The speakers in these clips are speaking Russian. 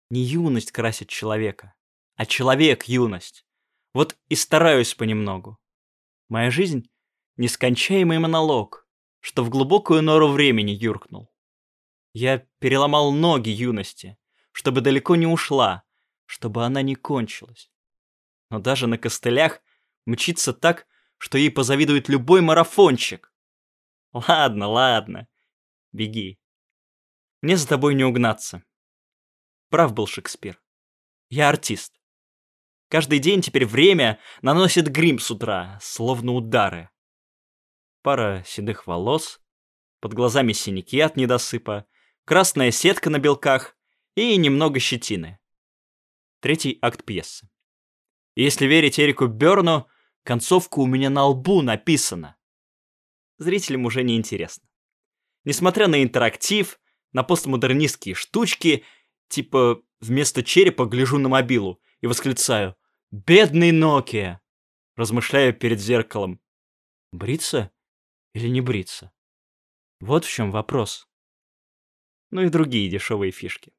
Не юность красит человека, а человек юность. Вот и стараюсь понемногу. Моя жизнь — нескончаемый монолог, что в глубокую нору времени юркнул. Я переломал ноги юности, чтобы далеко не ушла, чтобы она не кончилась. Но даже на костылях мчится так, что ей позавидует любой марафончик. Ладно, ладно, беги. Мне за тобой не угнаться. Прав был Шекспир. Я артист. Каждый день теперь время наносит грим с утра, словно удары. Пара седых волос, под глазами синяки от недосыпа, красная сетка на белках и немного щетины. Третий акт пьесы. Если верить Эрику Бёрну, концовка у меня на лбу написана. Зрителям уже не интересно. Несмотря на интерактив, на постмодернистские штучки, типа вместо черепа гляжу на мобилу и восклицаю: «Бедный Nokia!», размышляю перед зеркалом. Бриться или не бриться? Вот в чем вопрос. Ну и другие дешевые фишки.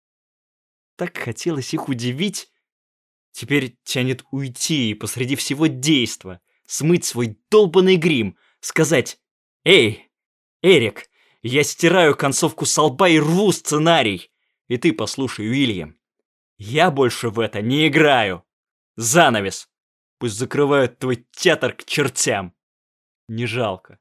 Так хотелось их удивить. Теперь тянет уйти и посреди всего действа смыть свой долбанный грим, сказать: «Эй, Эрик, я стираю концовку со лба и рву сценарий. И ты послушай, Уильям, я больше в это не играю. Занавес. Пусть закрывают твой театр к чертям. Не жалко».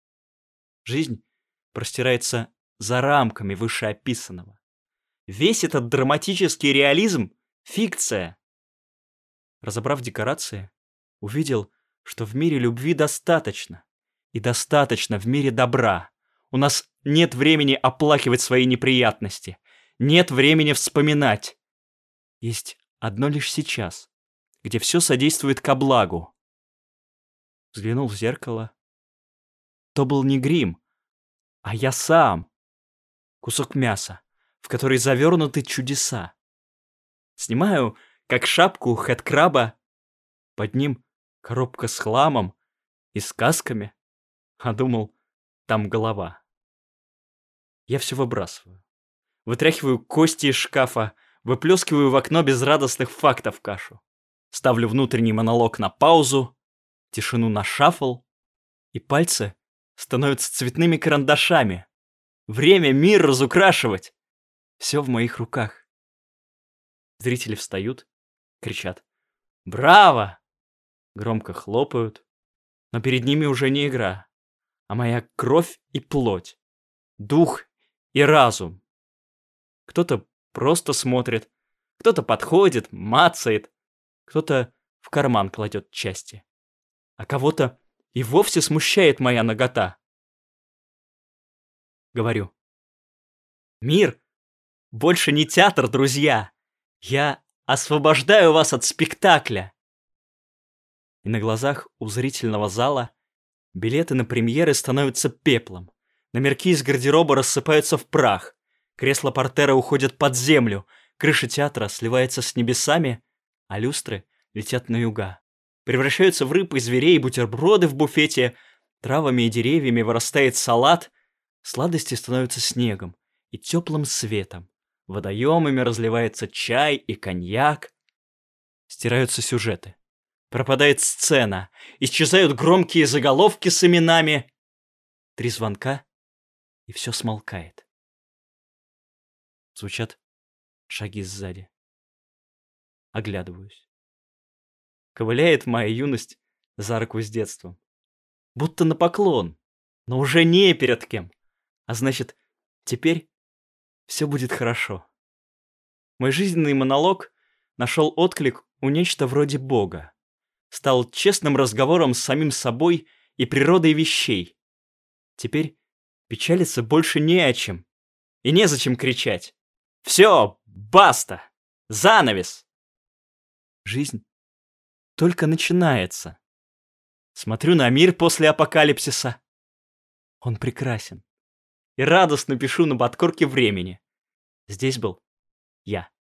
Жизнь простирается за рамками вышеописанного. Весь этот драматический реализм — фикция. Разобрав декорации, увидел, что в мире любви достаточно. И достаточно в мире добра. У нас нет времени оплакивать свои неприятности. Нет времени вспоминать. Есть одно лишь сейчас, где все содействует ко благу. Взглянул в зеркало. То был не грим, а я сам. Кусок мяса, в который завернуты чудеса. Снимаю, как шапку хэдкраба. Под ним коробка с хламом и сказками. А думал, там голова. Я все выбрасываю. Вытряхиваю кости из шкафа, выплескиваю в окно безрадостных фактов кашу. Ставлю внутренний монолог на паузу, тишину на шафл, и пальцы становятся цветными карандашами. Время мир разукрашивать. Все в моих руках. Зрители встают, кричат: «Браво!», громко хлопают, но перед ними уже не игра, а моя кровь и плоть, дух и разум. Кто-то просто смотрит, кто-то подходит, мацает, кто-то в карман кладет части, а кого-то и вовсе смущает моя нагота. Говорю: «Мир больше не театр, друзья. Я освобождаю вас от спектакля». И на глазах у зрительного зала билеты на премьеры становятся пеплом, номерки из гардероба рассыпаются в прах, кресла портера уходят под землю, крыша театра сливается с небесами, а люстры летят на юга. Превращаются в рыб и зверей, бутерброды в буфете, травами и деревьями вырастает салат, сладости становятся снегом и теплым светом, водоемами разливается чай и коньяк. Стираются сюжеты, пропадает сцена, исчезают громкие заголовки с именами. 3 звонка, и все смолкает. Звучат шаги сзади. Оглядываюсь. Ковыляет моя юность за руку с детством. Будто на поклон, но уже не перед кем. А значит, теперь все будет хорошо. Мой жизненный монолог нашел отклик у нечто вроде Бога. Стал честным разговором с самим собой и природой вещей. Теперь печалиться больше не о чем. И незачем кричать: «Все, баста! Занавес!» Жизнь только начинается. Смотрю на мир после апокалипсиса. Он прекрасен. И радостно пишу на подкорке времени. Здесь был я.